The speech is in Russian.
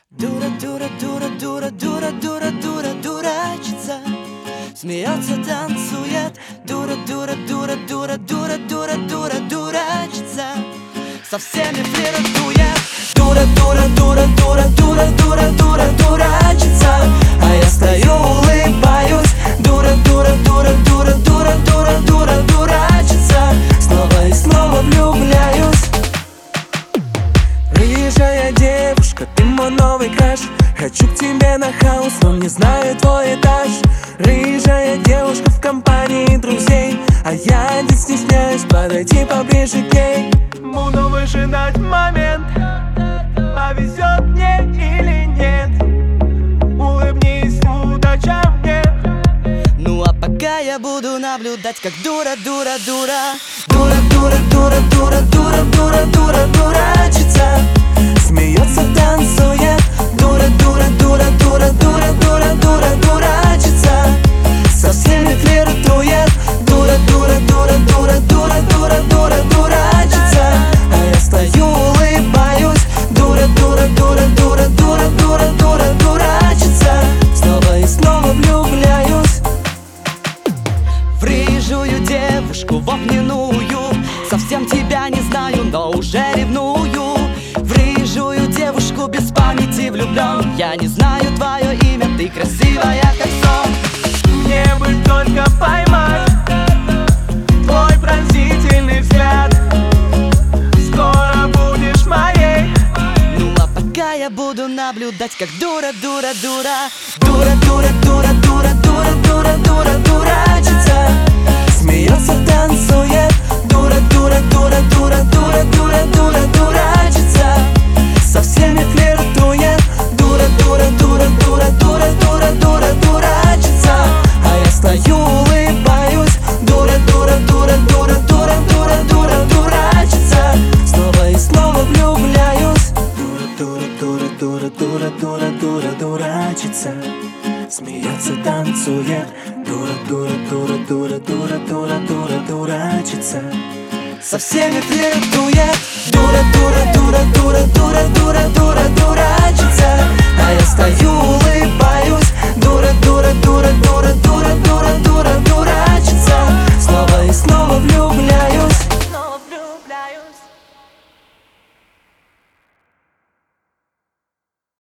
Дура, дура, дура, дура, дура, дура, дура, дурачится, смеется, танцует. Дура, дура, дура, дура, дура, дура, дура, дурачится, со всеми флиртует. Дура, дура, дура, дура, дура, дура, дура, дурачится, а я стою, улыбаюсь. Дура, дура, дура, дура, дура, дура, дура, дурачится, снова и снова влюбляюсь. Рыжая девушка, ты мой новый краш. Хочу к тебе на хаус, но не знаю твой этаж. Рыжая девушка в компании друзей, а я не стесняюсь подойти поближе к ней. Буду выжидать момент, повезет мне или нет. Улыбнись, удача мне. Ну а пока я буду наблюдать, как дура, дура, дура, дура, дура, дура, дура, дура, дура, дура, дурачится, Смеется, танцует. дура, дура, дура, дура, дура, дура, дура, дурачится, со всеми флиртует. Дура, дура, дура, дура, дура, дура, дура, дурачится, а я стою, улыбаюсь. Дура, дура, дура, дура, дура, дура, дура, дурачится, снова и снова влюбляюсь в рыжую девушку, в огненную. Совсем тебя не знаю, но уже ревную. В рыжую девушку без памяти влюблен. Я не знаю твое имя, ты красивая как сон. Мне бы только поймать твой пронзительный взгляд. Скоро будешь моей. Ну а пока я буду наблюдать, как дура, дура, дура, дура, дура, дура, дура, дура, дура, дура, дурачится, Смеется, танцует. дура, дура, дура, дура, дура, дура, дура, дурачится, со всеми флиртует. Дура, дура, дура, дура, дура, дура, дура, дурачится, а я стою, улыбаюсь. Дура, дура, дура, дура, дура, дура, дура, дурачится, снова и снова влюбляюсь. Дура, дура, дура, дура, дура, дура, дурачится. Смеется, танцует. Дура, дура, дура, дура, дура, дура, дура, дурачится. Со всеми флиртует. Дура, дура, дура, дура, дура, дура, дура, дурачится, а я стою, улыбаюсь. Дура, дура, дура.